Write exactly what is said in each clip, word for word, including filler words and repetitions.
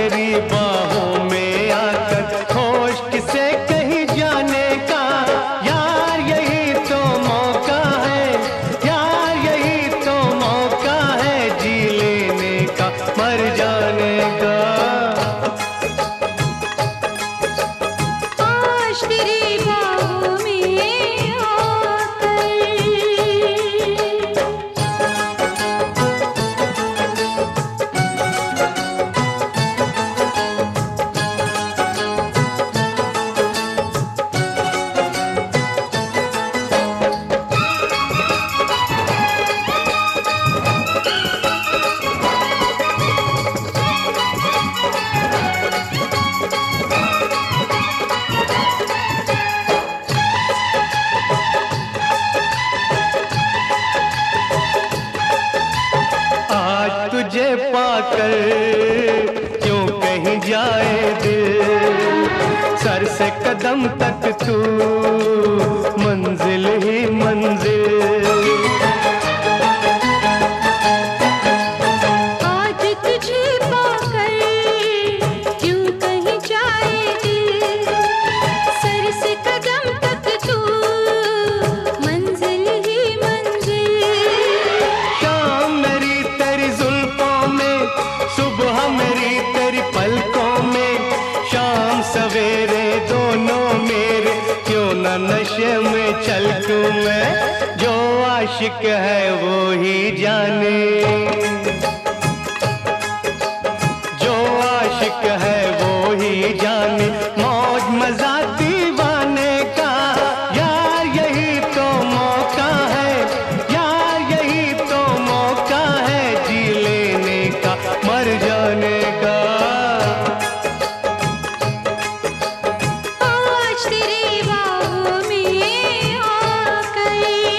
तेरी बाहों में आकर होश किसे कहीं जाने का। यार यही तो मौका है, यार यही तो मौका है जी लेने का, मर जाने का। आज तेरी बाहों में तुझे पाकर क्यों कहीं जाए दिल, सर से कदम तक तू मंजिल ही मंजिल। आज तुझे पाकर क्यों कहीं जाए दिल, सर से कदम तक तू मंजिल ही मंजिल। शाम मेरी तेरी जुल्फों में, सुबह मेरी तेरी पलकों में, शाम सवेरे दोनों मेरे, क्यों न नशे में छलकूं मैं। जो आशिक है वो ही जाने, जो आशिक है वो ही जाने, मौज मजा दीवाने का। यार यही तो मौका है, यार यही तो मौका है जी लेने का, मर जाने का। आज तेरी बाहों में आकर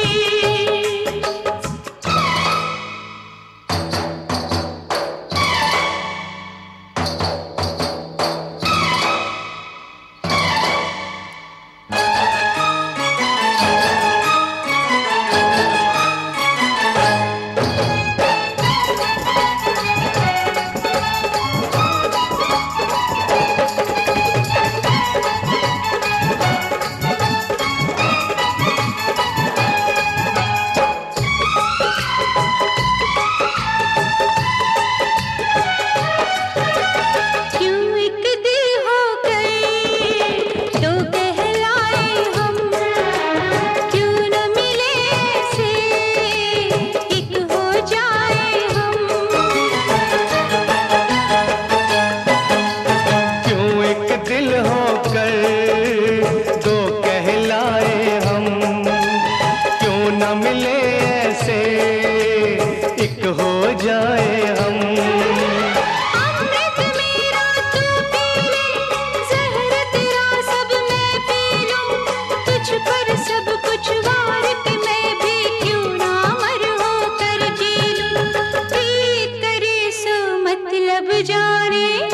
मिले ऐसे, एक हो जाए हम। अमृत मेरा तू पी ले, जहर तेरा सब मैं पी लूं, तुझ पर सब कुछ वार के मैं भी क्यों ना मर होकर जी लूं। प्रीत करे सो मतलब जाने।